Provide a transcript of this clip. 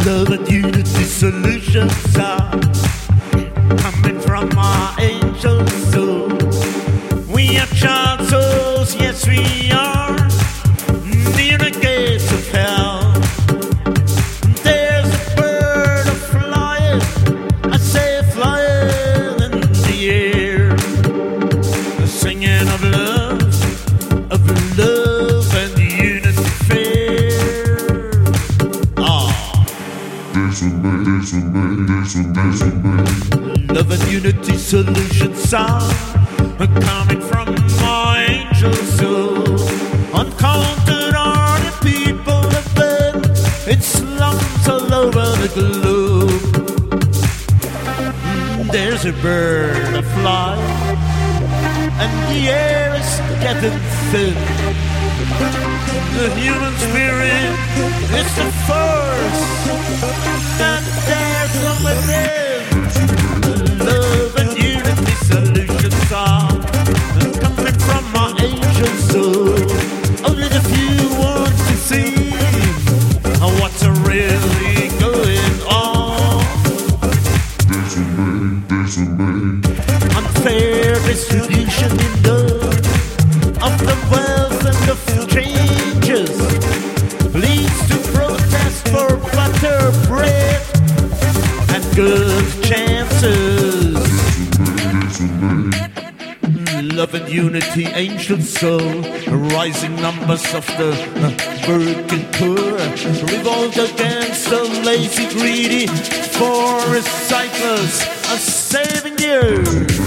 Love and unity solutions are coming from our angel soul. We are child souls, yes we are, near the gates of hell. There's a bird flying, I say flying in the air, singing of love and unity fair. Love and unity solutions are coming from my angel soul. Uncounted are the people that live in slums all over the globe. There's a bird flying, and the air is getting thin. The human spirit is the force that there's from within. Love and unity solutions are coming from our angel soul. Only the few want to see what's really going on. Unfair distribution in of the wealth and of changes leads to protest for butter, bread, and good chances. Love and unity, ancient soul, rising numbers of the working poor, revolt against the lazy, greedy, for recyclers are saving you.